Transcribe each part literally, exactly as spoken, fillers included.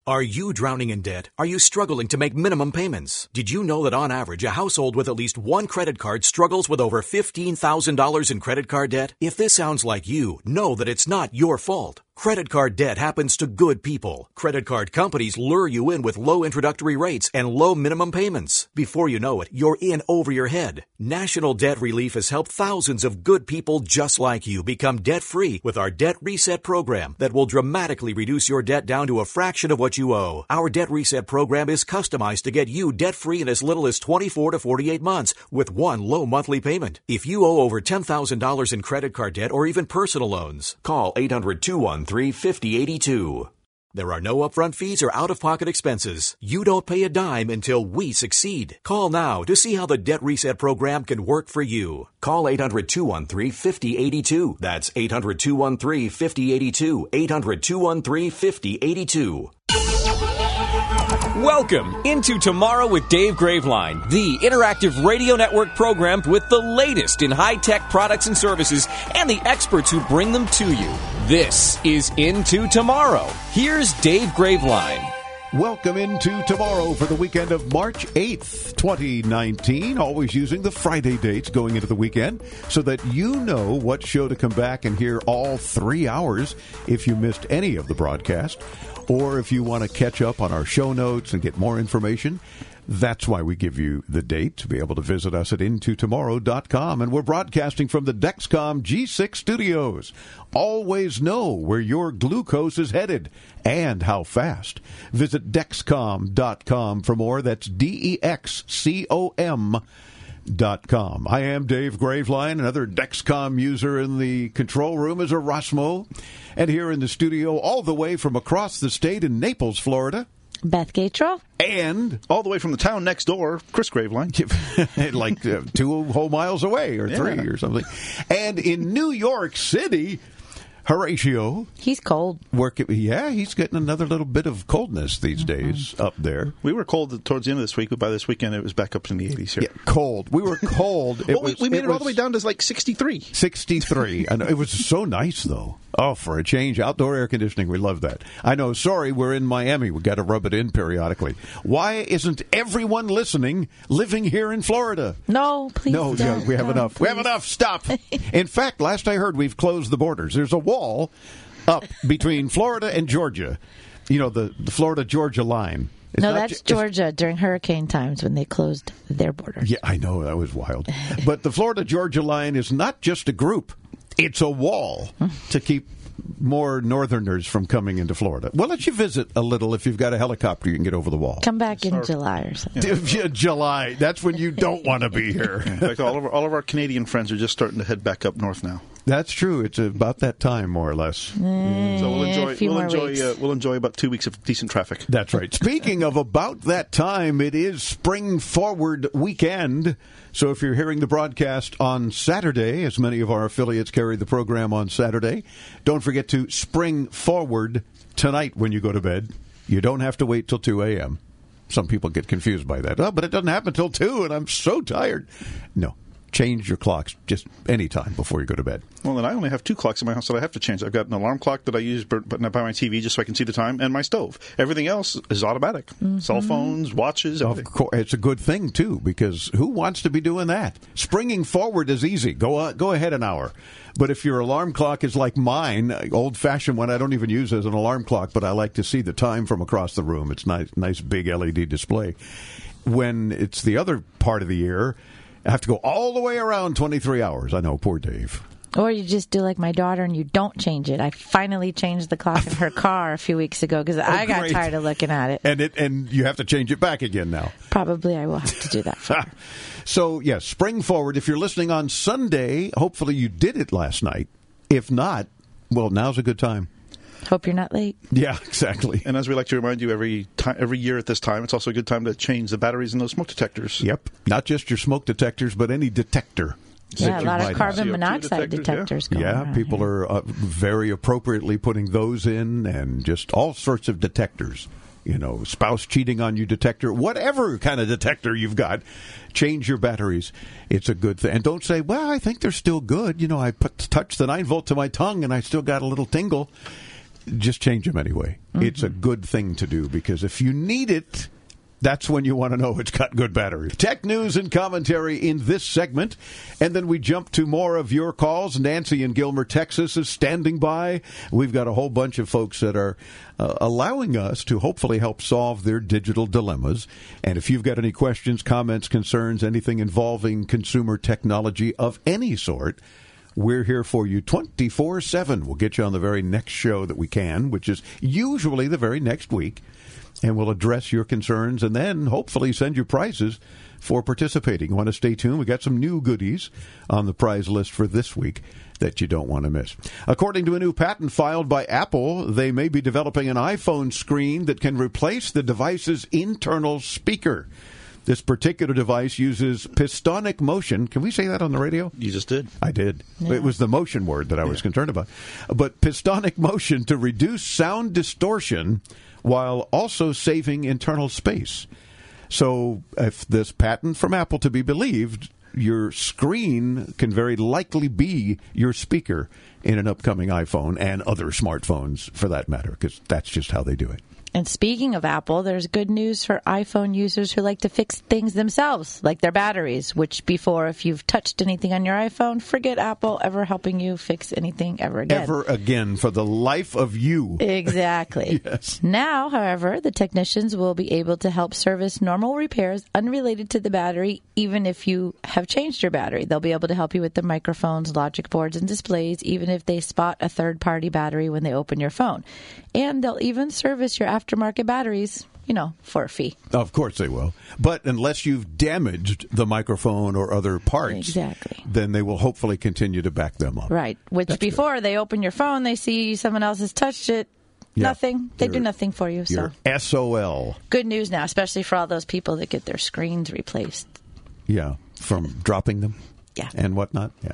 Are you drowning in debt? Are you struggling to make minimum payments? Did you know that on average, a household with at least one credit card struggles with over fifteen thousand dollars in credit card debt? If this sounds like you, know that it's not your fault. Credit card debt happens to good people. Credit card companies lure you in with low introductory rates and low minimum payments. Before you know it, you're in over your head. National Debt Relief has helped thousands of good people just like you become debt-free with our Debt Reset program that will dramatically reduce your debt down to a fraction of what you owe. Our Debt Reset program is customized to get you debt-free in as little as twenty-four to forty-eight months with one low monthly payment. If you owe over ten thousand dollars in credit card debt or even personal loans, call eight hundred, two one three, five oh eight two. There are no upfront fees or out-of-pocket expenses. You don't pay a dime until we succeed. Call now to see how the Debt Reset program can work for you. Call eight hundred, two one three, five oh eight two. That's eight hundred, two one three, five oh eight two. eight hundred, two one three, five oh eight two. Welcome into Tomorrow with Dave Graveline, the interactive radio network program with the latest in high-tech products and services and the experts who bring them to you. This is Into Tomorrow. Here's Dave Graveline. Welcome into Tomorrow for the weekend of March eighth, twenty nineteen. Always using the Friday dates going into the weekend so that you know what show to come back and hear all three hours if you missed any of the broadcast. Or if you want to catch up on our show notes and get more information, that's why we give you the date to be able to visit us at into tomorrow dot com. And we're broadcasting from the Dexcom G six studios. Always know where your glucose is headed and how fast. Visit Dexcom dot com for more. That's D E X C O M dot com. I am Dave Graveline. Another Dexcom user in the control room is Erasmo. And here in the studio, all the way from across the state in Naples, Florida, Beth Gatrell. And all the way from the town next door, Chris Graveline. like uh, two whole miles away or three yeah. or something. And in New York City, Horatio. He's cold. Work, yeah, he's getting another little bit of coldness these mm-hmm. days up there. We were cold towards the end of this week, but by this weekend it was back up in the eighties here. Yeah, cold. We were cold. well, was, we, we made it, it all the way down to like sixty-three. sixty-three. And it was so nice, though. Oh, for a change. Outdoor air conditioning. We love that. I know. Sorry, we're in Miami. We've got to rub it in periodically. Why isn't everyone listening living here in Florida? No, please No, don't, no we have don't, enough. Please. We have enough. Stop. In fact, last I heard, we've closed the borders. There's a wall up between Florida and Georgia. You know, the, the Florida-Georgia line. It's no, that's ju- Georgia during hurricane times when they closed their borders. Yeah, I know. That was wild. But the Florida-Georgia line is not just a group. It's a wall to keep more northerners from coming into Florida. We'll let you visit a little. If you've got a helicopter, you can get over the wall. Come back in Sorry. July or something. Yeah. July. That's when you don't want to be here. In fact, all of, our, all of our Canadian friends are just starting to head back up north now. That's true. It's about that time, more or less. Mm, so we'll enjoy. We'll enjoy. Uh, we'll enjoy about two weeks of decent traffic. That's right. Speaking of about that time, it is Spring Forward weekend. So if you're hearing the broadcast on Saturday, as many of our affiliates carry the program on Saturday, don't forget to spring forward tonight when you go to bed. You don't have to wait till two a.m. Some people get confused by that. Oh, but it doesn't happen till two, and I'm so tired. No. Change your clocks just any time before you go to bed. Well, then I only have two clocks in my house that I have to change. I've got an alarm clock that I use by my T V just so I can see the time, and my stove. Everything else is automatic. Mm-hmm. Cell phones, watches, everything. Of course, it's a good thing, too, because who wants to be doing that? Springing forward is easy. Go uh, go ahead an hour. But if your alarm clock is like mine, old-fashioned one, I don't even use as an alarm clock, but I like to see the time from across the room. It's nice, nice big L E D display. When it's the other part of the year, I have to go all the way around twenty-three hours. I know, poor Dave. Or you just do like my daughter and you don't change it. I finally changed the clock in her car a few weeks ago because oh, I got great. tired of looking at it. And it and you have to change it back again now. Probably I will have to do that for her. So, yes, spring forward. If you're listening on Sunday, hopefully you did it last night. If not, well, now's a good time. Hope you're not late. Yeah, exactly. And as we like to remind you every time, every year at this time, it's also a good time to change the batteries in those smoke detectors. Yep. Not just your smoke detectors, but any detector. Yeah, a lot of carbon have. monoxide detectors, detectors yeah. going Yeah, around people here. are uh, very appropriately putting those in, and just all sorts of detectors. You know, spouse cheating on you detector, whatever kind of detector you've got, change your batteries. It's a good thing. And don't say, well, I think they're still good. You know, I put touch the nine volt to my tongue and I still got a little tingle. just change them anyway. Mm-hmm. It's a good thing to do because if you need it, that's when you want to know it's got good battery. Tech news and commentary in this segment. And then we jump to more of your calls. Nancy in Gilmer, Texas is standing by. We've got a whole bunch of folks that are uh, allowing us to hopefully help solve their digital dilemmas. And if you've got any questions, comments, concerns, anything involving consumer technology of any sort, we're here for you twenty-four seven. We'll get you on the very next show that we can, which is usually the very next week. And we'll address your concerns and then hopefully send you prizes for participating. You want to stay tuned? We got some new goodies on the prize list for this week that you don't want to miss. According to a new patent filed by Apple, they may be developing an iPhone screen that can replace the device's internal speaker. This particular device uses pistonic motion. Can we say that on the radio? You just did. I did. Yeah. It was the motion word that I was yeah. concerned about. But pistonic motion to reduce sound distortion while also saving internal space. So if this patent from Apple to be believed, your screen can very likely be your speaker in an upcoming iPhone and other smartphones for that matter, because that's just how they do it. And speaking of Apple, there's good news for iPhone users who like to fix things themselves, like their batteries, which before, if you've touched anything on your iPhone, forget Apple ever helping you fix anything ever again. Ever again, for the life of you. Exactly. Yes. Now, however, the technicians will be able to help service normal repairs unrelated to the battery, even if you have changed your battery. They'll be able to help you with the microphones, logic boards, and displays, even if they spot a third-party battery when they open your phone. And they'll even service your aftermarket batteries, you know, for a fee. Of course they will. But unless you've damaged the microphone or other parts, exactly, then they will hopefully continue to back them up. Right. Which That's before good. They open your phone, they see someone else has touched it. Yeah. Nothing. They you're, do nothing for you. So S O L. Good news now, especially for all those people that get their screens replaced. Yeah. From dropping them. Yeah. And whatnot. Yeah.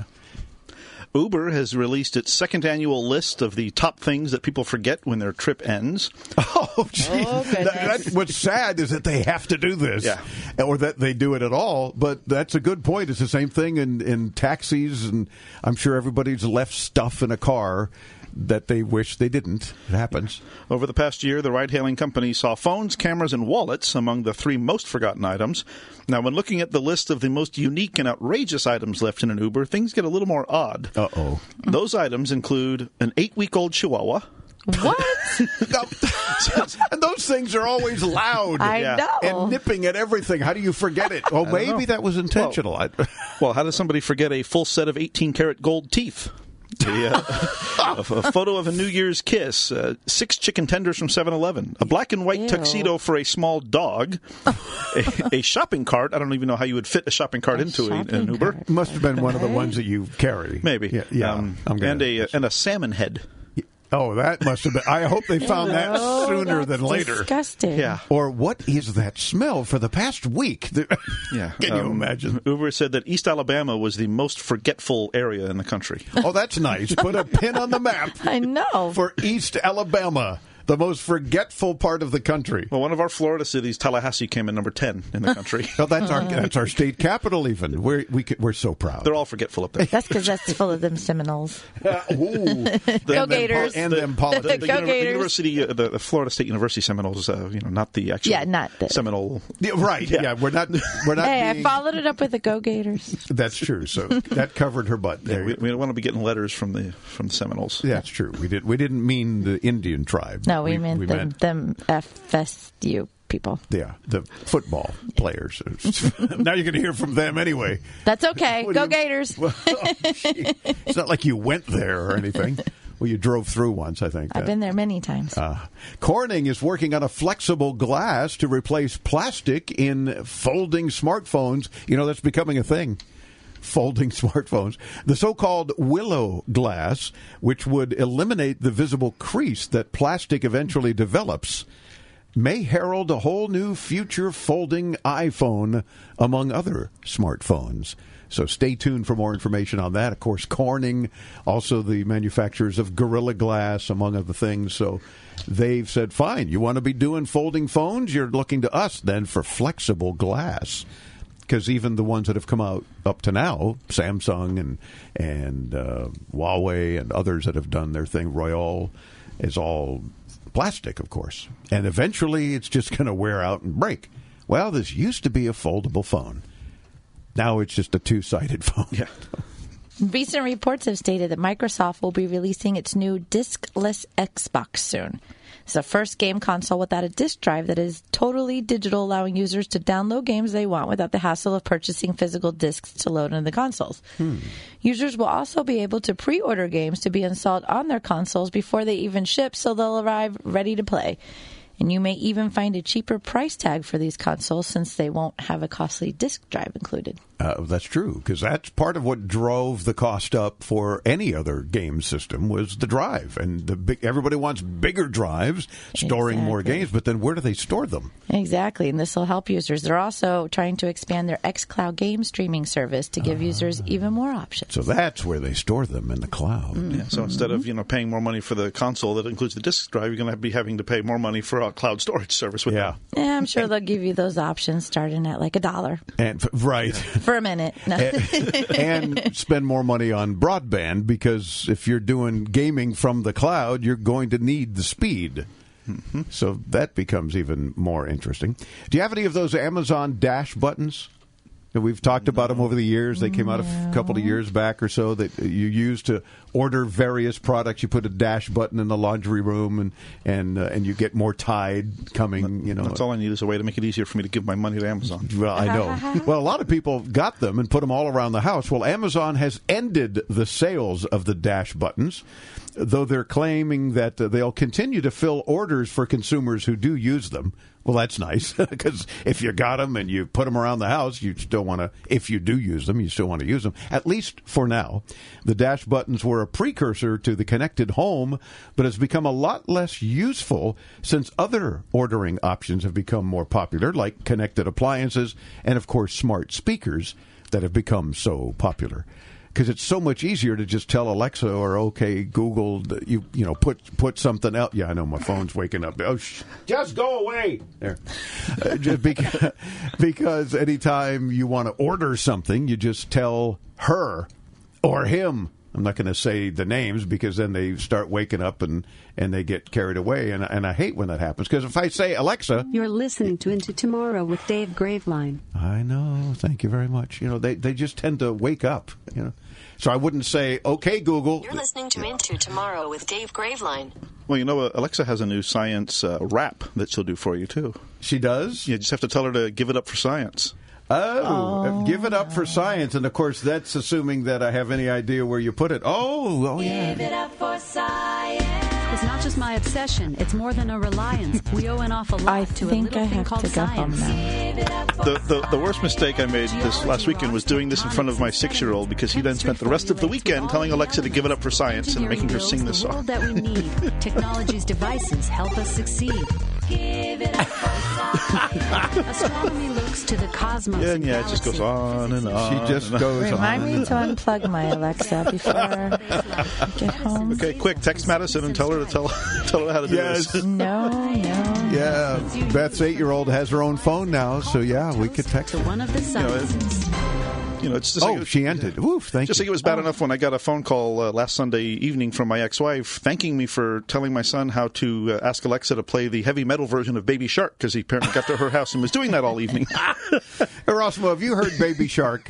Uber has released its second annual list of the top things that people forget when their trip ends. Oh, geez. Oh, that, that, what's sad is that they have to do this, yeah. or that they do it at all. But that's a good point. It's the same thing in, in taxis, and I'm sure everybody's left stuff in a car that they wish they didn't. It happens. Over the past year, the ride-hailing company saw phones, cameras, and wallets among the three most forgotten items. Now, when looking at the list of the most unique and outrageous items left in an Uber, things get a little more odd. Uh-oh. Those items include an eight-week-old Chihuahua. What? And those things are always loud. I yeah. know. And nipping at everything. How do you forget it? Oh, maybe that was intentional. Well, well, how does somebody forget a full set of eighteen-karat gold teeth? A, uh, a, a photo of a New Year's kiss, uh, six chicken tenders from seven eleven, a black and white Ew. tuxedo for a small dog, a, a shopping cart. I don't even know how you would fit a shopping cart a into shopping a, an Uber. Cart. Must have been one of the ones that you carry. Maybe. Yeah, yeah um, I'm gonna, and a and a salmon head. Oh, that must have been. I hope they found that oh, sooner than later. Disgusting. Yeah. Or what is that smell for the past week? Yeah. Can um, you imagine? Uber said that East Alabama was the most forgetful area in the country. Oh, that's nice. Put a pin on the map. I know. For East Alabama. The most forgetful part of the country. Well, one of our Florida cities, Tallahassee, came in number ten in the country. Well, that's our that's our state capital. Even we're we, we're so proud. They're all forgetful up there. That's because that's full of them Seminoles. Uh, ooh. Go and Gators! Them, and the, them politics. The, Go the, Gators. the university, uh, the, the Florida State University Seminoles. Uh, you know, not the actual. Yeah, not the Seminole. Yeah, right. Yeah. yeah, we're not. We're not. Hey, being, I followed it up with the Go Gators. That's true. So that covered her butt. Yeah, we, we don't want to be getting letters from the from the Seminoles. Yeah, that's true. We did. We didn't mean the Indian tribe. No, we, we meant we the. Meant, them F S U people. Yeah, the football players. Now you're going to hear from them anyway. That's okay. Go you, Gators. Well, oh, it's not like you went there or anything. Well, you drove through once, I think. I've uh, been there many times. Uh, Corning is working on a flexible glass to replace plastic in folding smartphones. You know, that's becoming a thing. Folding smartphones. The so-called Willow glass, which would eliminate the visible crease that plastic eventually develops, may herald a whole new future folding iPhone, among other smartphones. So stay tuned for more information on that. Of course, Corning, also the manufacturers of Gorilla Glass, among other things. So they've said, fine, you want to be doing folding phones? You're looking to us then for flexible glass. Because even the ones that have come out up to now, Samsung and and uh, Huawei and others that have done their thing, Royole, is all plastic, of course. And eventually it's just going to wear out and break. Well, this used to be a foldable phone. Now it's just a two-sided phone. Yeah. Recent reports have stated that Microsoft will be releasing its new disc-less Xbox soon. It's the first game console without a disc drive that is totally digital, allowing users to download games they want without the hassle of purchasing physical discs to load into the consoles. Hmm. Users will also be able to pre-order games to be installed on their consoles before they even ship, so they'll arrive ready to play. And you may even find a cheaper price tag for these consoles since they won't have a costly disc drive included. Uh, that's true, because that's part of what drove the cost up for any other game system was the drive. And the big, everybody wants bigger drives, storing exactly. more games, but then where do they store them? Exactly, and this will help users. They're also trying to expand their xCloud game streaming service to give uh, users even more options. So that's where they store them, in the cloud. Mm-hmm. Yeah, so instead of you know paying more money for the console that includes the disc drive, you're going to be having to pay more money for a cloud storage service with yeah. them. Yeah, I'm sure they'll give you those options starting at like a dollar. And Right. For a minute. No. and, and spend more money on broadband, because if you're doing gaming from the cloud, you're going to need the speed. Mm-hmm. So that becomes even more interesting. Do you have any of those Amazon Dash buttons? We've talked about them over the years. They came out a couple of years back or so that you use to order various products. You put a dash button in the laundry room, and and uh, and you get more Tide coming. You know, that's all I need is a way to make it easier for me to give my money to Amazon. Well, I know. Well, a lot of people got them and put them all around the house. Well, Amazon has ended the sales of the dash buttons, though they're claiming that uh, they'll continue to fill orders for consumers who do use them. Well, that's nice, because if you got them and you put them around the house, you still want to, if you do use them, you still want to use them, at least for now. The dash buttons were a precursor to the connected home, but has become a lot less useful since other ordering options have become more popular, like connected appliances and, of course, smart speakers that have become so popular. Because it's so much easier to just tell Alexa or OK Google, you you know, put put something else. Yeah, I know my phone's waking up. Oh, sh- just go away. There, uh, just because, because anytime you want to order something, you just tell her or him. I'm not going to say the names, because then they start waking up and, and they get carried away. And, and I hate when that happens, because if I say, Alexa... You're listening to Into Tomorrow with Dave Graveline. I know. Thank you very much. You know, they, they just tend to wake up, you know. So I wouldn't say, okay, Google. You're listening to Into Tomorrow with Dave Graveline. Well, you know, Alexa has a new science uh, rap that she'll do for you, too. She does? You just have to tell her to give it up for science. Oh, oh, give it up for science. And, of course, that's assuming that I have any idea where you put it. Oh, oh yeah. Give it up for science. It's not just my obsession. It's more than a reliance. We owe an awful lot I to a think little I thing have called to go science. home now. The, the, the worst mistake I made this last weekend was doing this in front of my six-year-old, because he then spent the rest of the weekend telling Alexa to give it up for science and making her sing this the song. world that we need. Technology's devices help us succeed. Give it up for science. Astronomy looks to the cosmos. Yeah, and yeah, it just goes on and on. She just and goes Remind on. me to unplug my Alexa before I get home. Okay, quick, text Madison and tell her to tell, tell her how to do Yes. this. No, no. Yeah, Beth's eight-year-old has her own phone now, so yeah, we could text To her. one of the sciences. You know, it's just Oh, like, she ended. Oof, thank Just you. like it was bad enough when I got a phone call uh, last Sunday evening from my ex-wife thanking me for telling my son how to uh, ask Alexa to play the heavy metal version of Baby Shark, because he apparently got to her house and was doing that all evening. Erasmo, have you heard Baby Shark?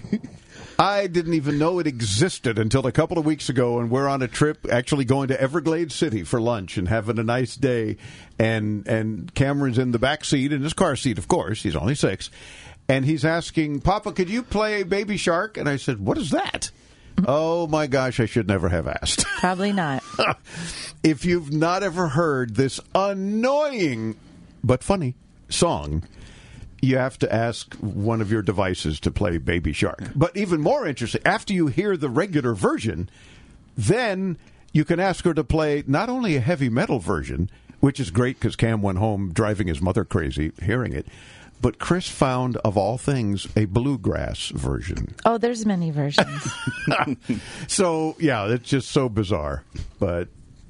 I didn't even know it existed until a couple of weeks ago, and we're on a trip actually going to Everglades City for lunch and having a nice day. And and Cameron's in the back seat, in his car seat, of course. He's only six. And he's asking, Papa, could you play Baby Shark? And I said, what is that? Oh, my gosh, I should never have asked. Probably not. If you've not ever heard this annoying but funny song, you have to ask one of your devices to play Baby Shark. But even more interesting, after you hear the regular version, then you can ask her to play not only a heavy metal version, which is great because Cam went home driving his mother crazy hearing it, but Chris found, of all things, a bluegrass version. Oh, there's many versions. So, yeah, it's just so bizarre. But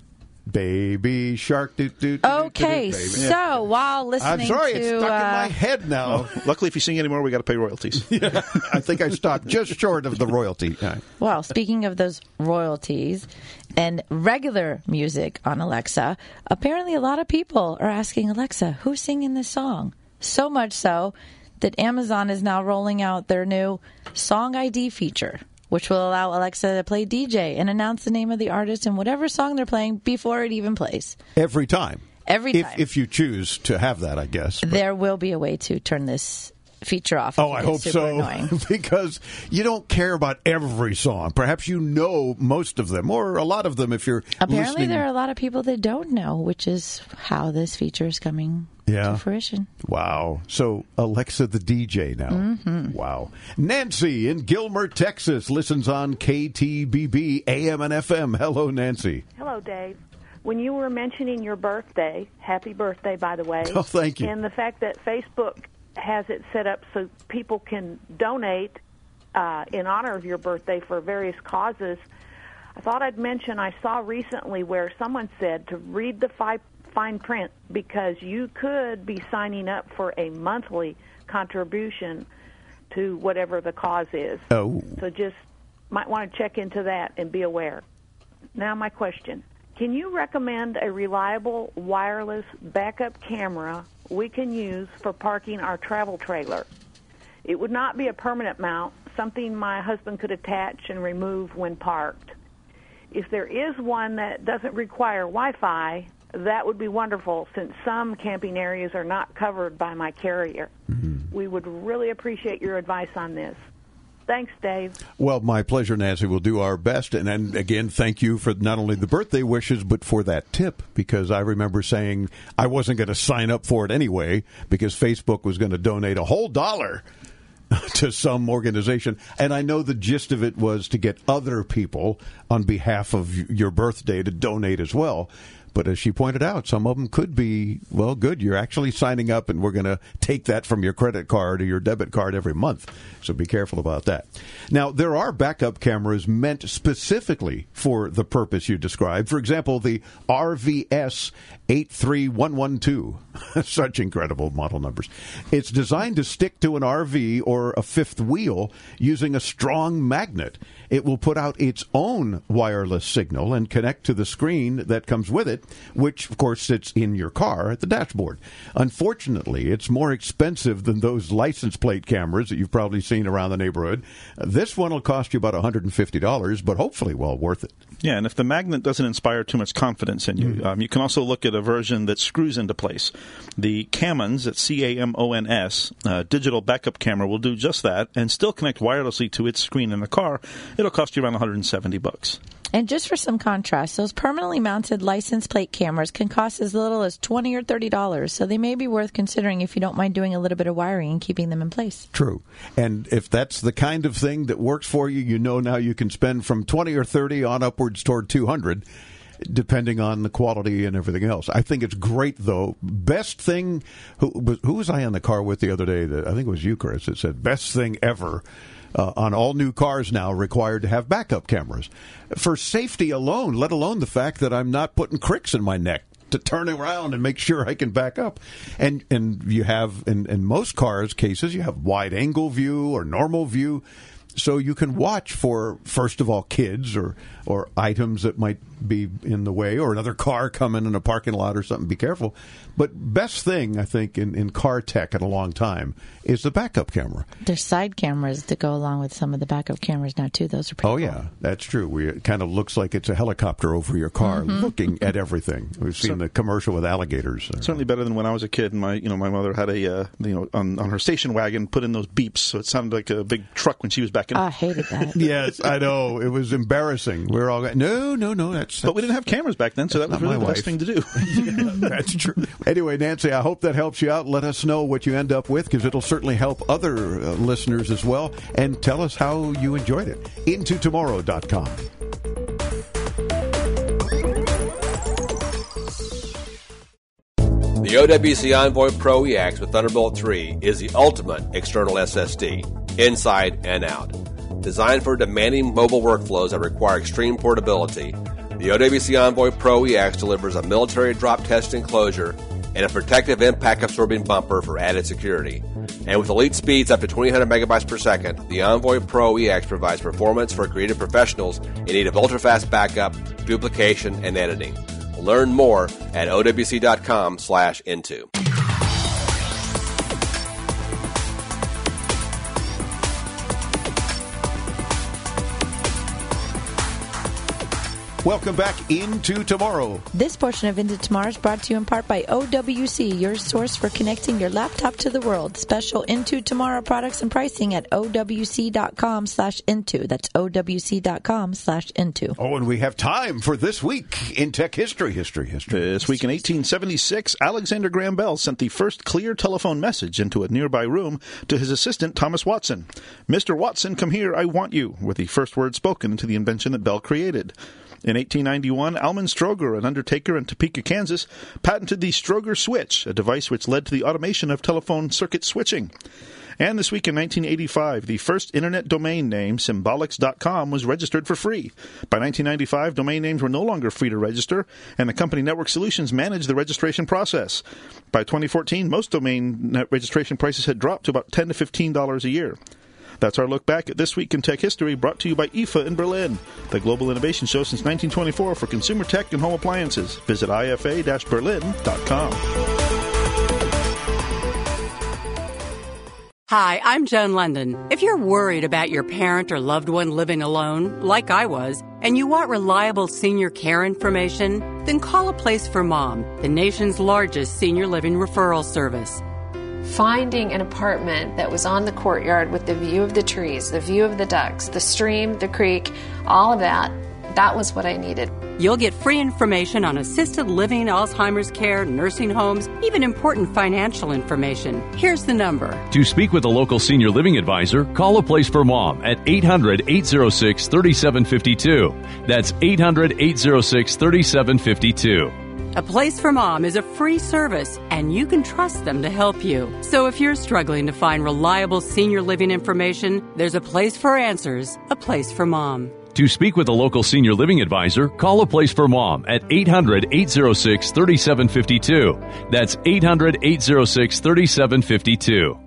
Baby shark. Doo, doo, doo, Okay, doo, doo, baby. so while listening I'm sorry, to... it's stuck uh, in my head now. Well, luckily, if you sing anymore, we got to pay royalties. Yeah, I think I stopped just short of the royalty. All right. Well, speaking of those royalties and regular music on Alexa, apparently a lot of people are asking Alexa, who's singing this song? So much so that Amazon is now rolling out their new Song I D feature, which will allow Alexa to play D J and announce the name of the artist and whatever song they're playing before it even plays. Every time. Every If, time. if you choose to have that, I guess. But- There will be a way to turn this feature off. Oh, I hope super so. Annoying. Because you don't care about every song. Perhaps you know most of them, or a lot of them if you're Apparently, listening. there are a lot of people that don't know, which is how this feature is coming Yeah. to fruition. Wow. So Alexa the D J now. Mm-hmm. Wow. Nancy in Gilmer, Texas listens on K T B B A M and F M. Hello, Nancy. Hello, Dave. When you were mentioning your birthday, happy birthday, by the way. Oh, thank you. And the fact that Facebook has it set up so people can donate uh, in honor of your birthday for various causes, I thought I'd mention I saw recently where someone said to read the fi- fine print because you could be signing up for a monthly contribution to whatever the cause is. Oh. So just might want to check into that and be aware. Now my question. Can you recommend a reliable wireless backup camera we can use for parking our travel trailer? It would not be a permanent mount, something my husband could attach and remove when parked. If there is one that doesn't require Wi-Fi, that would be wonderful since some camping areas are not covered by my carrier. Mm-hmm. We would really appreciate your advice on this. Thanks, Dave. Well, my pleasure, Nancy. We'll do our best. And, and again, thank you for not only the birthday wishes, but for that tip, because I remember saying I wasn't going to sign up for it anyway because Facebook was going to donate a whole dollar to some organization. And I know the gist of it was to get other people on behalf of your birthday to donate as well. But as she pointed out, some of them could be, well, good. You're actually signing up, and we're going to take that from your credit card or your debit card every month. So be careful about that. Now, there are backup cameras meant specifically for the purpose you described. For example, the R V S eight three one one two. Such incredible model numbers. It's designed to stick to an R V or a fifth wheel using a strong magnet. It will put out its own wireless signal and connect to the screen that comes with it, which, of course, sits in your car at the dashboard. Unfortunately, it's more expensive than those license plate cameras that you've probably seen around the neighborhood. Uh, this one will cost you about one hundred fifty dollars, but hopefully well worth it. Yeah, and if the magnet doesn't inspire too much confidence in you, mm. um, you can also look at a version that screws into place. The Camons, that's C A M O N S, uh, digital backup camera will do just that and still connect wirelessly to its screen in the car. It'll cost you around one hundred seventy bucks. And just for some contrast, those permanently mounted license plate cameras can cost as little as twenty dollars or thirty dollars, so they may be worth considering if you don't mind doing a little bit of wiring and keeping them in place. True. And if that's the kind of thing that works for you, you know now you can spend from twenty or thirty on upwards toward two hundred, depending on the quality and everything else. I think it's great, though. Best thing, who, who was I in the car with the other day? That I think it was you, Chris, that said, best thing ever. Uh, on all new cars now required to have backup cameras. For safety alone, let alone the fact that I'm not putting cricks in my neck to turn around and make sure I can back up. And and you have, in, in most cars cases, you have wide angle view or normal view. So you can watch for, first of all, kids or, or items that might be in the way, or another car coming in a parking lot or something. Be careful. But best thing, I think, in, in car tech in a long time is the backup camera. There's side cameras that go along with some of the backup cameras now, too. Those are pretty Oh, cool. yeah, that's true. We, it kind of looks like it's a helicopter over your car Mm-hmm. looking at everything. We've seen So- the commercial with alligators. Certainly better than when I was a kid. And my, you know, my mother had a, uh, you know, on, on her station wagon, put in those beeps, so it sounded like a big truck when she was back in. I hated that. Yes, I know. It was embarrassing. We were all going, no, no, no, that's... But we didn't have cameras back then, so that was not really my the best wife. thing to do. Yeah, that's true. Anyway, Nancy, I hope that helps you out. Let us know what you end up with, because it'll certainly help other uh, listeners as well. And tell us how you enjoyed it. into tomorrow dot com. The O W C Envoy Pro E X with Thunderbolt three is the ultimate external S S D, inside and out. Designed for demanding mobile workflows that require extreme portability, The O W C Envoy Pro E X delivers a military drop test enclosure and a protective impact-absorbing bumper for added security. And with elite speeds up to twenty megabytes per second, the Envoy Pro E X provides performance for creative professionals in need of ultra-fast backup, duplication, and editing. Learn more at O W C dot com slash into. Welcome back into Tomorrow. This portion of Into Tomorrow is brought to you in part by O W C, your source for connecting your laptop to the world. Special Into Tomorrow products and pricing at O W C dot com slash into. That's O W C dot com slash into. Oh, and we have time for this week in tech history, history, history. This week in eighteen seventy-six, Alexander Graham Bell sent the first clear telephone message into a nearby room to his assistant, Thomas Watson. Mister Watson, come here, I want you, were the first words spoken into the invention that Bell created. In eighteen ninety-one, Alman Stroger, an undertaker in Topeka, Kansas, patented the Stroger switch, a device which led to the automation of telephone circuit switching. And this week in nineteen eighty-five, the first internet domain name, symbolics dot com, was registered for free. By nineteen ninety-five, domain names were no longer free to register, and the company Network Solutions managed the registration process. By twenty fourteen, most domain registration prices had dropped to about ten to fifteen dollars a year. That's our look back at This Week in Tech History, brought to you by I F A in Berlin, the global innovation show since nineteen twenty-four for consumer tech and home appliances. Visit I F A berlin dot com. Hi, I'm Joan London. If you're worried about your parent or loved one living alone, like I was, and you want reliable senior care information, then call A Place for Mom, the nation's largest senior living referral service. Finding an apartment that was on the courtyard with the view of the trees, the view of the ducks, the stream, the creek, all of that, that was what I needed. You'll get free information on assisted living, Alzheimer's care, nursing homes, even important financial information. Here's the number. To speak with a local senior living advisor, call A Place for Mom at eight hundred, eight oh six, three seven five two. That's eight hundred, eight oh six, three seven five two. A Place for Mom is a free service, and you can trust them to help you. So if you're struggling to find reliable senior living information, there's a place for answers, A Place for Mom. To speak with a local senior living advisor, call A Place for Mom at eight hundred, eight oh six, three seven five two. That's eight hundred, eight oh six, three seven five two.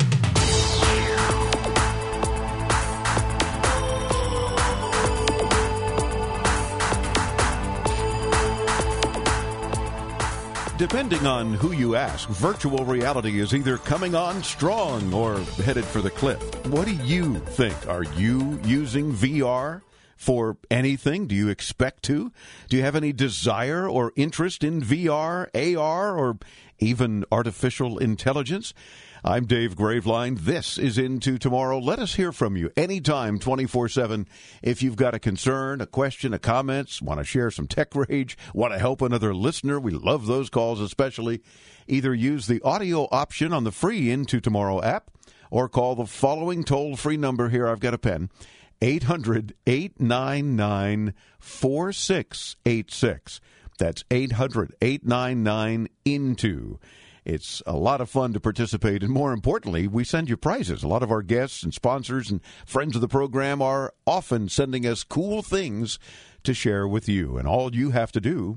Depending on who you ask, virtual reality is either coming on strong or headed for the cliff. What do you think? Are you using V R for anything? Do you expect to? Do you have any desire or interest in V R, A R, or even artificial intelligence? I'm Dave Graveline. This is Into Tomorrow. Let us hear from you anytime, twenty-four seven. If you've got a concern, a question, a comment, want to share some tech rage, want to help another listener, we love those calls especially. Either use the audio option on the free Into Tomorrow app or call the following toll-free number here. I've got a pen. eight hundred, eight nine nine, four six eight six. That's eight hundred, eight nine nine, into. It's a lot of fun to participate, and more importantly, we send you prizes. A lot of our guests and sponsors and friends of the program are often sending us cool things to share with you, and all you have to do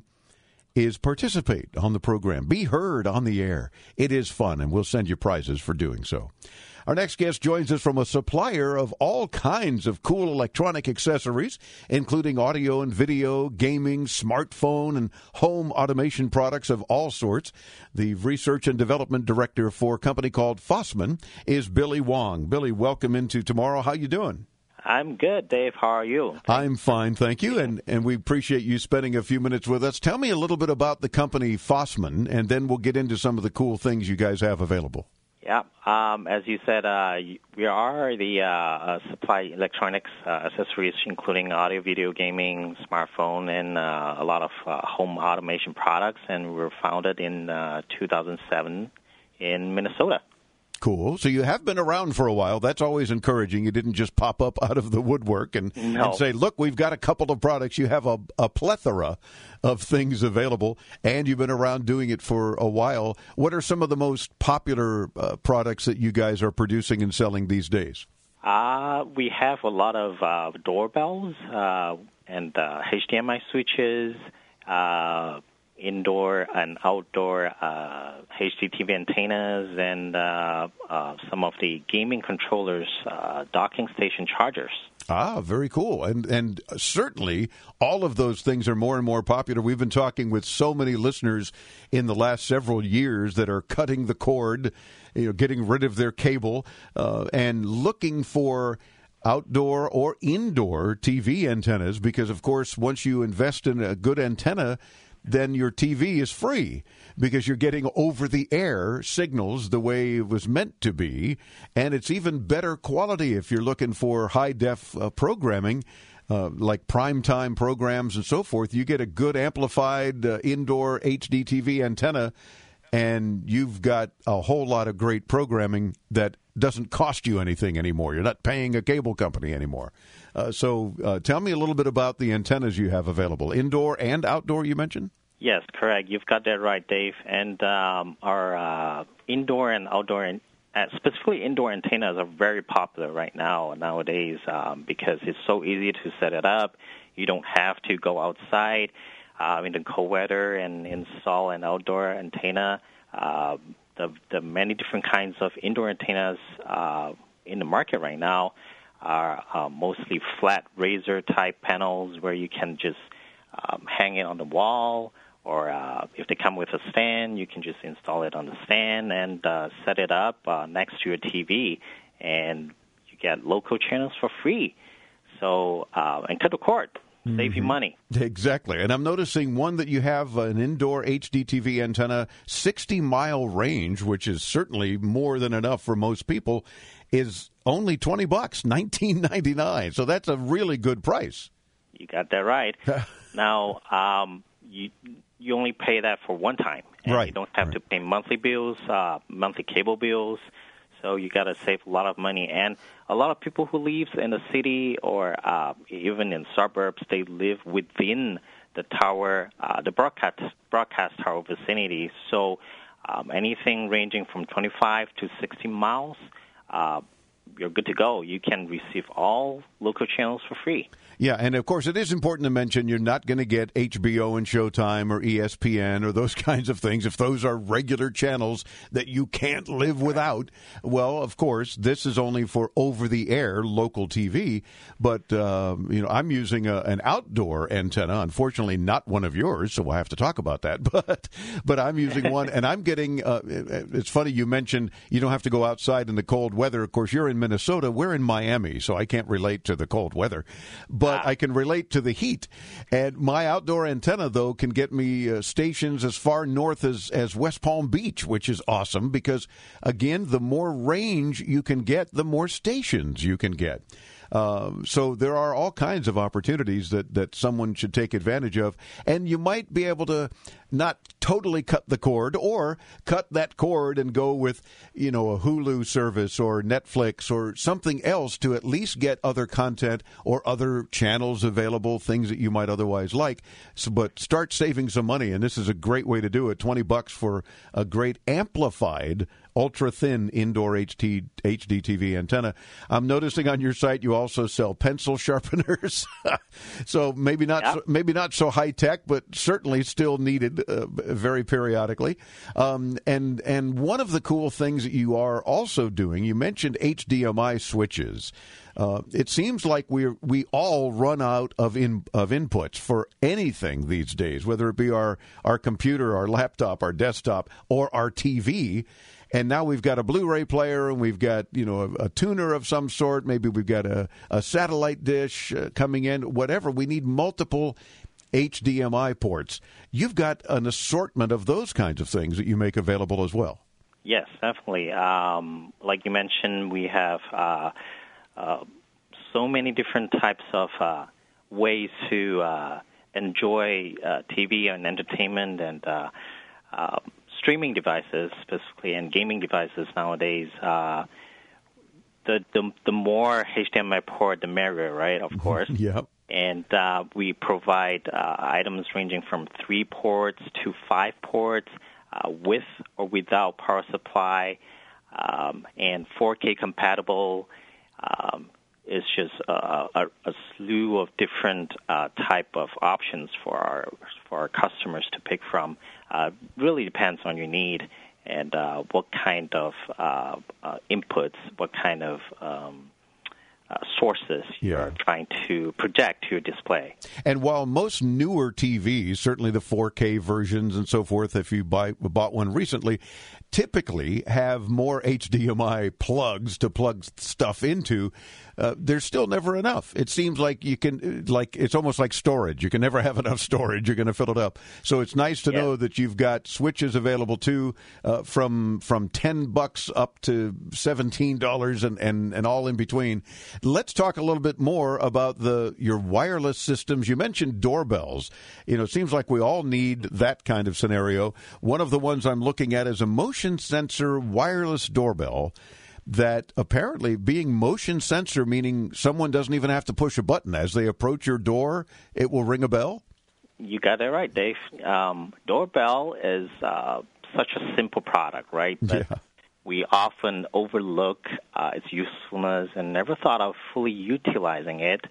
is participate on the program. Be heard on the air. It is fun, and we'll send you prizes for doing so. Our next guest joins us from a supplier of all kinds of cool electronic accessories, including audio and video, gaming, smartphone, and home automation products of all sorts. The research and development director for a company called Fossman is Billy Wong. Billy, welcome into Tomorrow. How you doing? I'm good, Dave. How are you? I'm fine, thank you, and, and we appreciate you spending a few minutes with us. Tell me a little bit about the company Fossman, and then we'll get into some of the cool things you guys have available. Yeah, um, as you said, uh, we are the uh, uh, supply electronics uh, accessories, including audio, video, gaming, smartphone, and uh, a lot of uh, home automation products. And we were founded in uh, two thousand seven in Minnesota. Cool. So you have been around for a while. That's always encouraging. You didn't just pop up out of the woodwork and, no. and say, look, we've got a couple of products. You have a, a plethora of things available, and you've been around doing it for a while. What are some of the most popular uh, products that you guys are producing and selling these days? Uh, we have a lot of uh, doorbells. Uh, and uh, H D M I switches, uh, indoor and outdoor uh, H D T V antennas, and uh, uh, some of the gaming controllers, uh, docking station chargers. Ah, very cool. And and certainly all of those things are more and more popular. We've been talking with so many listeners in the last several years that are cutting the cord, you know, getting rid of their cable, uh, and looking for outdoor or indoor T V antennas because, of course, once you invest in a good antenna, then your T V is free because you're getting over-the-air signals the way it was meant to be, and it's even better quality if you're looking for high-def uh, programming, uh, like primetime programs and so forth. You get a good amplified uh, indoor H D T V antenna, and you've got a whole lot of great programming that doesn't cost you anything anymore. You're not paying a cable company anymore. Uh, so uh, tell me a little bit about the antennas you have available, indoor and outdoor, you mentioned? Yes, correct. You've got that right, Dave. And um, our uh, indoor and outdoor, and uh, specifically indoor antennas are very popular right now, nowadays, um, because it's so easy to set it up. You don't have to go outside uh, in the cold weather and install an outdoor antenna. Uh, the, the many different kinds of indoor antennas uh, in the market right now are uh, mostly flat razor-type panels where you can just um, hang it on the wall, or uh, if they come with a stand, you can just install it on the stand and uh, set it up uh, next to your T V, and you get local channels for free. So, uh, and cut the cord. Save mm-hmm. you money. Exactly. And I'm noticing one that you have an indoor H D T V antenna, sixty-mile range, which is certainly more than enough for most people, is only twenty bucks, nineteen ninety-nine. So that's a really good price. You got that right. Now, um, you you only pay that for one time. And right. You don't have right. to pay monthly bills, uh, monthly cable bills. So you got to save a lot of money. And a lot of people who live in the city or uh, even in suburbs, they live within the tower, uh, the broadcast broadcast tower vicinity. So um, anything ranging from twenty-five to sixty miles, uh, you're good to go. You can receive all local channels for free. Yeah, and of course it is important to mention you're not going to get H B O and Showtime or E S P N or those kinds of things. If those are regular channels that you can't live without, well, of course, this is only for over-the-air local T V. But, uh, you know, I'm using a, an outdoor antenna, unfortunately not one of yours, so we'll have to talk about that. But but I'm using one, and I'm getting, uh, it's funny you mentioned you don't have to go outside in the cold weather. Of course, you're in Minnesota. We're in Miami, so I can't relate to the cold weather. But I can relate to the heat. And my outdoor antenna, though, can get me uh, stations as far north as, as West Palm Beach, which is awesome because, again, the more range you can get, the more stations you can get. Um, so there are all kinds of opportunities that, that someone should take advantage of. And you might be able to not totally cut the cord or cut that cord and go with, you know, a Hulu service or Netflix or something else to at least get other content or other channels available, things that you might otherwise like. So, but start saving some money, and this is a great way to do it. twenty bucks for a great amplified ultra-thin indoor H D, H D T V antenna. I'm noticing on your site you also sell pencil sharpeners. So maybe not yeah. so, maybe not so high-tech, but certainly still needed uh, very periodically. Um, and, and one of the cool things that you are also doing, you mentioned H D M I switches. Uh, it seems like we we all run out of in, of inputs for anything these days, whether it be our, our computer, our laptop, our desktop, or our T V. And now we've got a Blu-ray player, and we've got, you know, a, a tuner of some sort. Maybe we've got a, a satellite dish uh, coming in. Whatever. We need multiple H D M I ports. You've got an assortment of those kinds of things that you make available as well. Yes, definitely. Um, like you mentioned, we have uh, uh, so many different types of uh, ways to uh, enjoy uh, T V and entertainment and uh, uh, streaming devices, specifically, and gaming devices nowadays. Uh, the, the the more H D M I port, the merrier, right? Of course. Yep. And uh, we provide uh, items ranging from three ports to five ports, uh, with or without power supply, um, and four K compatible. Um, is just a, a, a slew of different uh, type of options for our for our customers to pick from. Uh, really depends on your need and uh, what kind of uh, uh, inputs, what kind of um, uh, sources yeah. you're trying to project to your display. And while most newer T Vs, certainly the four K versions and so forth, if you buy bought one recently, typically have more H D M I plugs to plug stuff into, uh, there's still never enough. It seems like you can, like it's almost like storage. You can never have enough storage. You're going to fill it up. So it's nice to yeah. know that you've got switches available too, uh, from from ten bucks up to seventeen dollars and, and, and all in between. Let's talk a little bit more about the your wireless systems. You mentioned doorbells. You know, it seems like we all need that kind of scenario. One of the ones I'm looking at is a motion sensor wireless doorbell that apparently being motion sensor, meaning someone doesn't even have to push a button. As they approach your door, it will ring a bell? You got that right, Dave. Um, doorbell is uh, such a simple product, right? But yeah. we often overlook uh, its usefulness and never thought of fully utilizing it.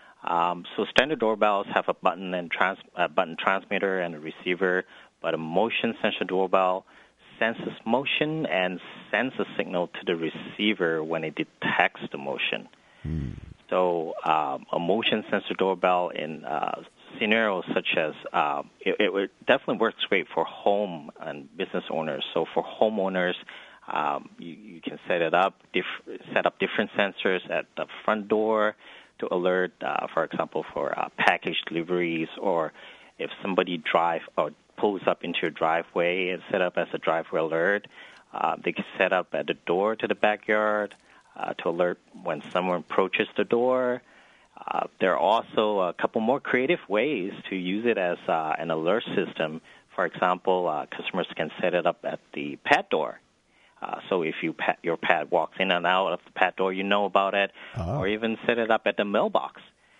Um, so standard doorbells have a button and trans- a button transmitter and a receiver, but a motion sensor doorbell senses motion and sends a signal to the receiver when it detects the motion. Hmm. So um, a motion sensor doorbell in uh, scenarios such as uh, it, it definitely works great for home and business owners. So for homeowners, um, you, you can set it up, diff- set up different sensors at the front door to alert, uh, for example, for uh, package deliveries, or if somebody drive or pulls up into your driveway and set up as a driveway alert. Uh, they can set up at the door to the backyard uh, to alert when someone approaches the door. Uh, there are also a couple more creative ways to use it as uh, an alert system. For example, uh, customers can set it up at the pet door. Uh, so if you pet, your pet walks in and out of the pet door, you know about it, oh. or even set it up at the mailbox.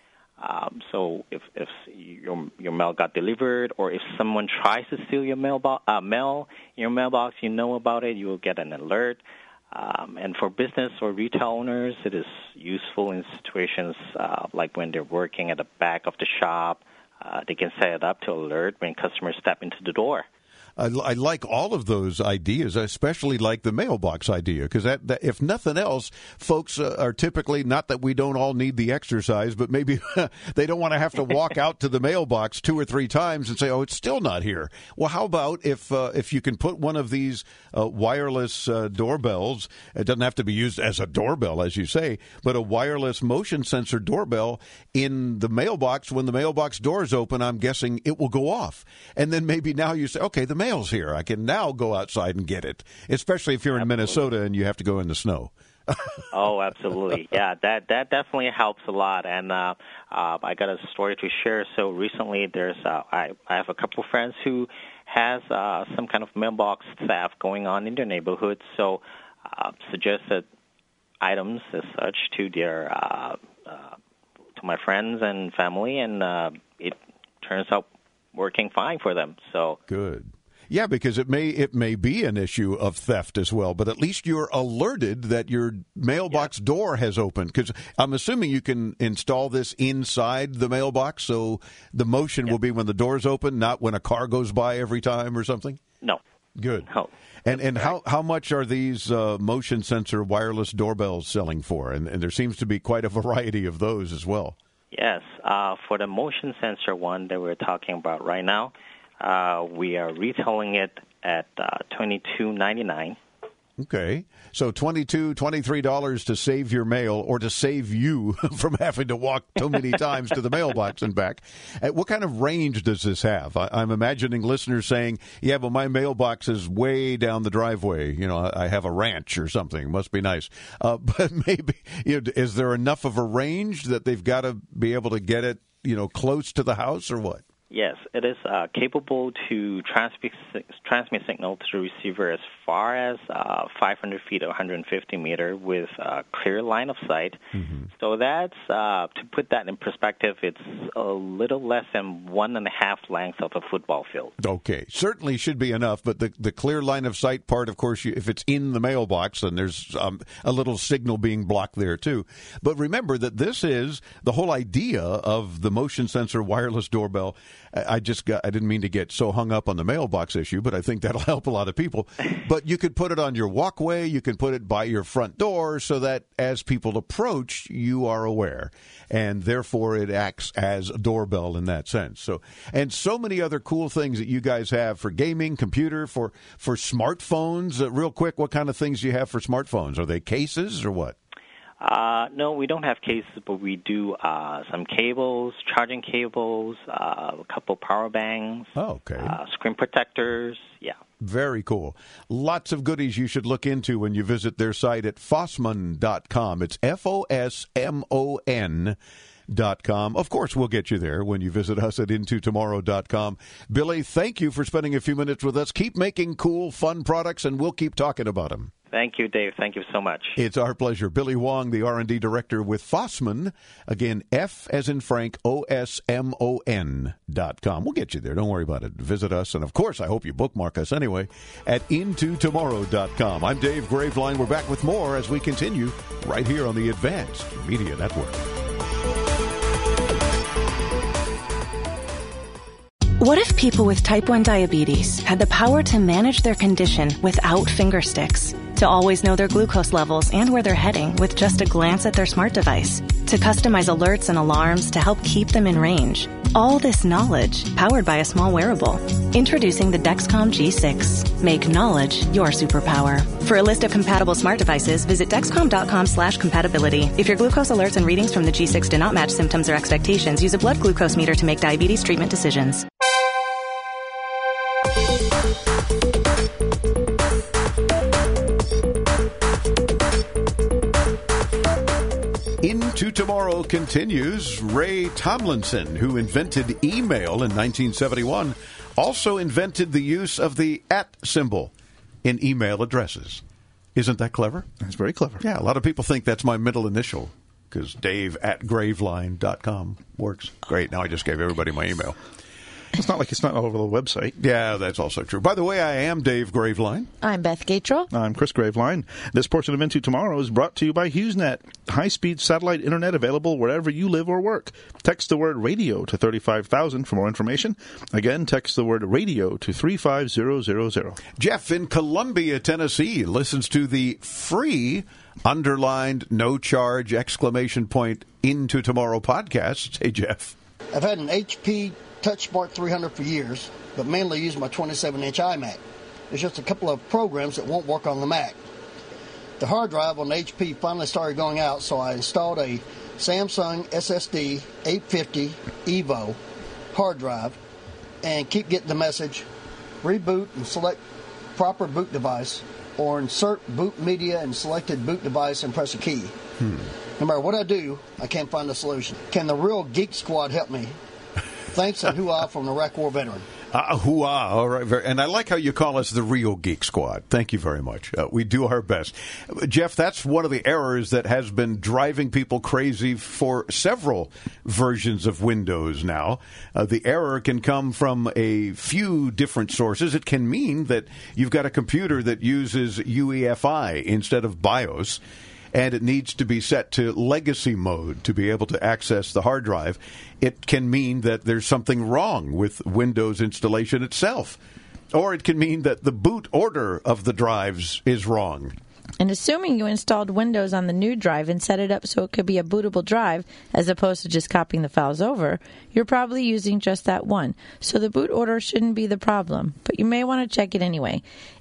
Um, so if, if your your mail got delivered, or if someone tries to steal your mailbox, uh, mail in your mailbox, you know about it. You will get an alert. Um, and for business or retail owners, it is useful in situations uh, like when they're working at the back of the shop. Uh, they can set it up to alert when customers step into the door. I, I like all of those ideas. I especially like the mailbox idea, because that, that, if nothing else, folks uh, are typically, not that we don't all need the exercise, but maybe they don't want to have to walk out to the mailbox two or three times and say, oh, it's still not here. Well, how about if uh, if you can put one of these uh, wireless uh, doorbells, it doesn't have to be used as a doorbell, as you say, but a wireless motion sensor doorbell in the mailbox. When the mailbox door is open, I'm guessing it will go off. And then maybe now you say, okay, the mail's here. I can now go outside and get it, especially if you're in absolutely. Minnesota and you have to go in the snow. Oh, absolutely. Yeah, that that definitely helps a lot. And uh, uh, I got a story to share. So recently there's uh, I, I have a couple of friends who has uh, some kind of mailbox theft going on in their neighborhood. So uh, suggested items as such to their uh, uh, to my friends and family, and uh, it turns out working fine for them. So good. Yeah, because it may it may be an issue of theft as well, but at least you're alerted that your mailbox yeah. door has opened. Because I'm assuming you can install this inside the mailbox, so the motion yeah. will be when the door's open, not when a car goes by every time or something? No. Good. No. And and how, how much are these uh, motion sensor wireless doorbells selling for? And, and there seems to be quite a variety of those as well. Yes. Uh, for the motion sensor one that we're talking about right now, Uh, we are retailing it at uh, twenty-two ninety-nine. Okay. So twenty-two dollars, twenty-three dollars to save your mail, or to save you from having to walk so many times to the mailbox and back. Uh, what kind of range does this have? I, I'm imagining listeners saying, yeah, but my mailbox is way down the driveway. You know, I, I have a ranch or something. Must be nice. Uh, but maybe, you know, is there enough of a range that they've got to be able to get it, you know, close to the house, or what? Yes, it is uh, capable to transmit, transmit signal to the receiver as far as uh, five hundred feet or one hundred fifty meter with a clear line of sight. Mm-hmm. So that's, uh, to put that in perspective, it's a little less than one and a half length of a football field. Okay, certainly should be enough, but the, the clear line of sight part, of course, you, if it's in the mailbox, then there's um, a little signal being blocked there, too. But remember that this is the whole idea of the motion sensor wireless doorbell. I just got, I didn't mean to get so hung up on the mailbox issue, but I think that'll help a lot of people. But you could put it on your walkway, you can put it by your front door so that as people approach, you are aware. And therefore it acts as a doorbell in that sense. So, and so many other cool things that you guys have for gaming, computer, for, for smartphones. Uh, real quick, what kind of things do you have for smartphones? Are they cases or what? Uh, no, we don't have cases, but we do uh, some cables, charging cables, uh, a couple power banks, oh, okay. uh, screen protectors, yeah. Very cool. Lots of goodies you should look into when you visit their site at fossman dot com. It's F O S M O N dot com. Of course, we'll get you there when you visit us at into tomorrow dot com. Billy, thank you for spending a few minutes with us. Keep making cool, fun products, and we'll keep talking about them. Thank you, Dave. Thank you so much. It's our pleasure. Billy Wong, the R and D Director with Fossman. Again, F as in Frank, O S M O N dot com. We'll get you there. Don't worry about it. Visit us. And, of course, I hope you bookmark us anyway at into tomorrow dot com. I'm Dave Graveline. We're back with more as we continue right here on the Advanced Media Network. What if people with type one diabetes had the power to manage their condition without finger sticks? To always know their glucose levels and where they're heading with just a glance at their smart device? To customize alerts and alarms to help keep them in range? All this knowledge powered by a small wearable. Introducing the Dexcom G six. Make knowledge your superpower. For a list of compatible smart devices, visit Dexcom dot com slash compatibility. If your glucose alerts and readings from the G six do not match symptoms or expectations, use a blood glucose meter to make diabetes treatment decisions. Into Tomorrow continues. Ray Tomlinson, who invented email in nineteen seventy-one, also invented the use of the at symbol in email addresses. Isn't that clever? That's very clever. Yeah, a lot of people think that's my middle initial because Dave at graveline dot com works. Great. Now I just gave everybody my email. It's not like it's not all over the website. Yeah, that's also true. By the way, I am Dave Graveline. I'm Beth Gatrell. I'm Chris Graveline. This portion of Into Tomorrow is brought to you by HughesNet. High-speed satellite internet available wherever you live or work. Text the word radio to thirty-five thousand for more information. Again, text the word radio to three five zero zero zero. Jeff in Columbia, Tennessee, listens to the free underlined no charge exclamation point Into Tomorrow podcast. Hey, Jeff. I've had an H P TouchSmart three hundred for years, but mainly use my twenty-seven inch iMac. There's just a couple of programs that won't work on the Mac. The hard drive on the H P finally started going out, so I installed a Samsung S S D eight fifty Evo hard drive and keep getting the message, reboot and select proper boot device, or insert boot media and selected boot device and press a key. Hmm. No matter what I do, I can't find a solution. Can the real Geek Squad help me? Thanks, and hoo-ah from the Iraq War veteran. Uh, hoo-ah, all right. Very, and I like how you call us the real Geek Squad. Thank you very much. Uh, we do our best. Jeff, that's one of the errors that has been driving people crazy for several versions of Windows now. Uh, the error can come from a few different sources. It can mean that you've got a computer that uses U E F I instead of BIOS, and it needs to be set to legacy mode to be able to access the hard drive. It can mean that there's something wrong with Windows installation itself. Or it can mean that the boot order of the drives is wrong. And assuming you installed Windows on the new drive and set it up so it could be a bootable drive as opposed to just copying the files over, you're probably using just that one. So the boot order shouldn't be the problem, but you may want to check it anyway.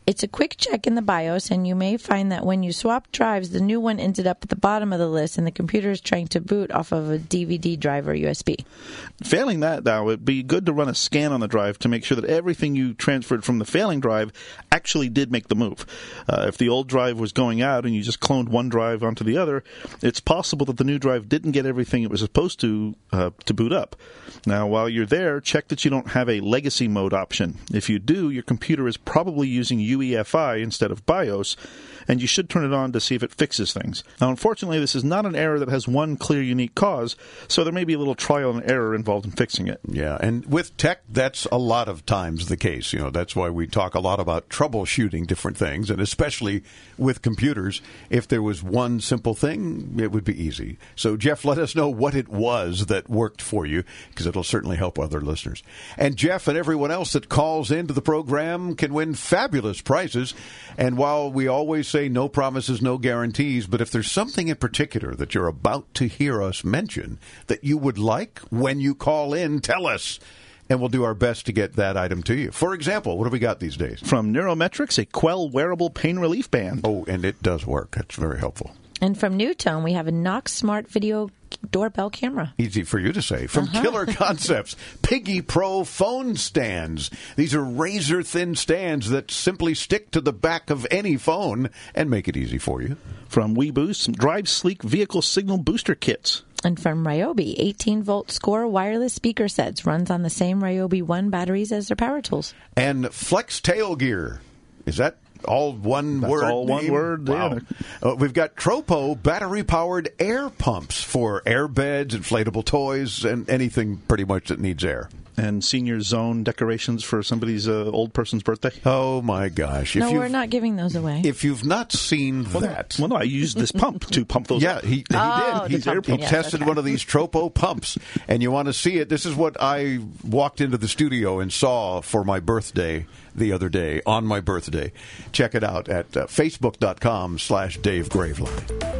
It's a quick check in the BIOS, and you may find that when you swap drives, the new one ended up at the bottom of the list, and the computer is trying to boot off of a D V D drive or U S B. Failing that, though, it'd be good to run a scan on the drive to make sure that everything you transferred from the failing drive actually did make the move. Uh, if the old drive was going out and you just cloned one drive onto the other, it's possible that the new drive didn't get everything it was supposed to uh, to boot up. Now, while you're there, check that you don't have a legacy mode option. If you do, your computer is probably using U E F I instead of BIOS, and you should turn it on to see if it fixes things. Now, unfortunately, this is not an error that has one clear, unique cause, so there may be a little trial and error involved in fixing it. Yeah, and with tech, that's a lot of times the case. You know, that's why we talk a lot about troubleshooting different things, and especially with computers, if there was one simple thing, it would be easy. So, Jeff, let us know what it was that worked for you, because it'll certainly help other listeners. And Jeff and everyone else that calls into the program can win fabulous prizes. And while we always say no promises, no guarantees, but if there's something in particular that you're about to hear us mention that you would like when you call in, tell us, and we'll do our best to get that item to you. For example, what have we got these days? From Neurometrics, a Quell wearable pain relief band. Oh, and it does work. That's very helpful. And from Newtone, we have a Knox Smart Video doorbell camera. Easy for you to say. From Uh-huh. Killer Concepts, Piggy Pro phone stands. These are razor-thin stands that simply stick to the back of any phone and make it easy for you. From WeBoost, some Drive Sleek vehicle signal booster kits. And from Ryobi, eighteen-volt Score wireless speaker sets. Runs on the same Ryobi one batteries as their power tools. And Flex Tail Gear. Is that all one That's word? all one name? word, Wow. yeah. Uh, we've got Tropo battery-powered air pumps for air beds, inflatable toys, and anything pretty much that needs air. And senior zone decorations for somebody's uh, old person's birthday. Oh, my gosh. No, If we're you've- not giving those away. If you've not seen Well, that... Well, no, I used this pump to pump those Yeah, up. he, he Oh, did. the He, pumpkin, he yes, tested okay. one of these Tropo pumps, and you want to see it. This is what I walked into the studio and saw for my birthday the other day, on my birthday. Check it out at uh, facebook.com slash Dave Graveline.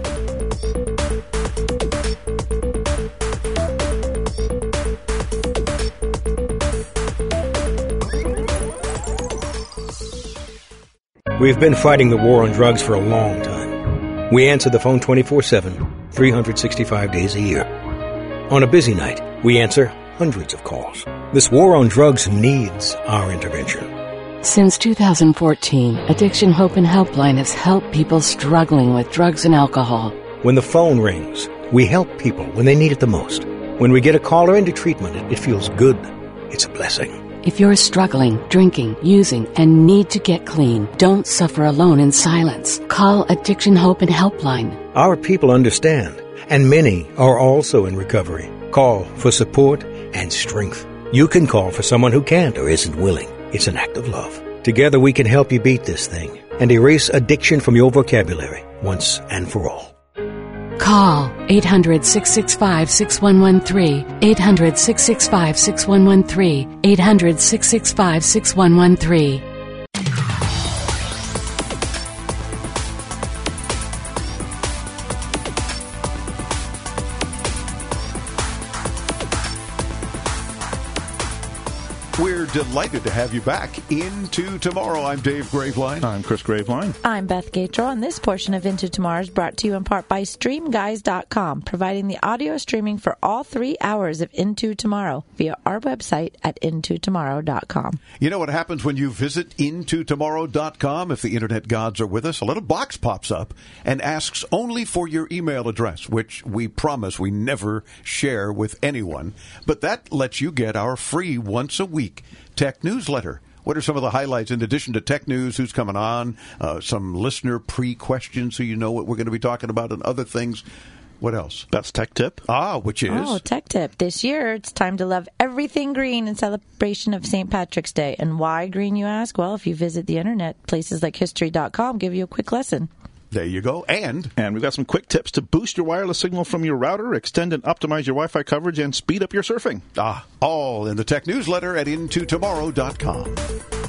We've been fighting the war on drugs for a long time. We answer the phone twenty-four seven, three hundred sixty-five days a year. On a busy night, we answer hundreds of calls. This war on drugs needs our intervention. Since two thousand fourteen, Addiction Hope and Helpline has helped people struggling with drugs and alcohol. When the phone rings, we help people when they need it the most. When we get a caller into treatment, it, it feels good. It's a blessing. If you're struggling, drinking, using, and need to get clean, don't suffer alone in silence. Call Addiction Hope and Helpline. Our people understand, and many are also in recovery. Call for support and strength. You can call for someone who can't or isn't willing. It's an act of love. Together we can help you beat this thing and erase addiction from your vocabulary once and for all. Call eight hundred, six six five, six one one three, eight hundred, six six five, six one one three, eight hundred, six six five, six one one three. We're delighted to have you back into Tomorrow. I'm Dave Graveline. I'm Chris Graveline. I'm Beth Gatrell, and this portion of Into Tomorrow is brought to you in part by Stream Guys dot com, providing the audio streaming for all three hours of Into Tomorrow via our website at into tomorrow dot com. You know what happens when you visit into tomorrow dot com? If the internet gods are with us, a little box pops up and asks only for your email address, which we promise we never share with anyone. But that lets you get our free once a week tech newsletter. What are some of the highlights in addition to tech news, who's coming on, uh, some listener pre-questions so you know what we're going to be talking about, and other things? What else? That's Tech Tip. Ah, which is? Oh, Tech Tip. This year, it's time to love everything green in celebration of Saint Patrick's Day. And why green, you ask? Well, if you visit the internet, places like history dot com give you a quick lesson. There you go. And? And we've got some quick tips to boost your wireless signal from your router, extend and optimize your Wi-Fi coverage, and speed up your surfing. Ah, all in the tech newsletter at into tomorrow dot com.